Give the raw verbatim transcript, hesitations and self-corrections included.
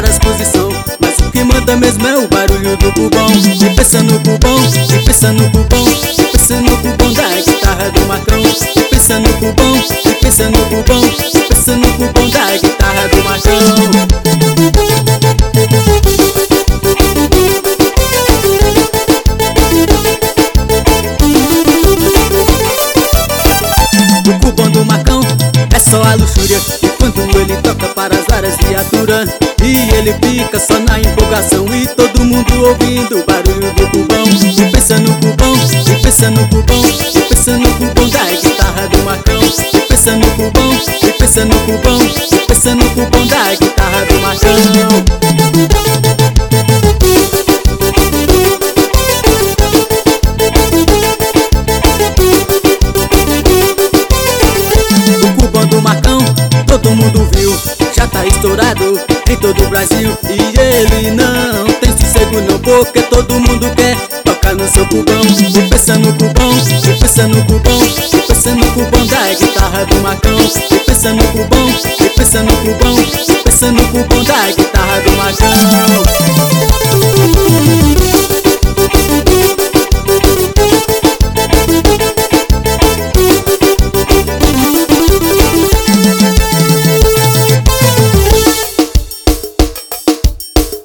várias posições, mas o que manda mesmo é o barulho do bubão. E pensa no bubão, e pensa no bubão, e pensa no bubão da guitarra do Marcão. E pensa no bubão, e pensa no bubão, e pensa no bubão da guitarra do Marcão. O cubão do Marcão é só a luxúria, e quando ele toca para as várias viaturas, e ele fica só na empolgação, e todo mundo ouvindo o barulho do cubão. E pensa no cubão, e pensa no cubão, e pensa no cubão da guitarra do Marcão. E pensa no cubão, e pensa no cubão, e pensa no cubão da guitarra do Marcão. Todo mundo viu, já tá estourado em todo o Brasil, e ele não tem sossego não, porque todo mundo quer tocar no seu cubão. E pensa no cubão, e pensa no cubão, e pensa no cubão da guitarra do Marcão. E pensa no cubão, e pensa no cubão, e pensa no cubão da guitarra do Marcão.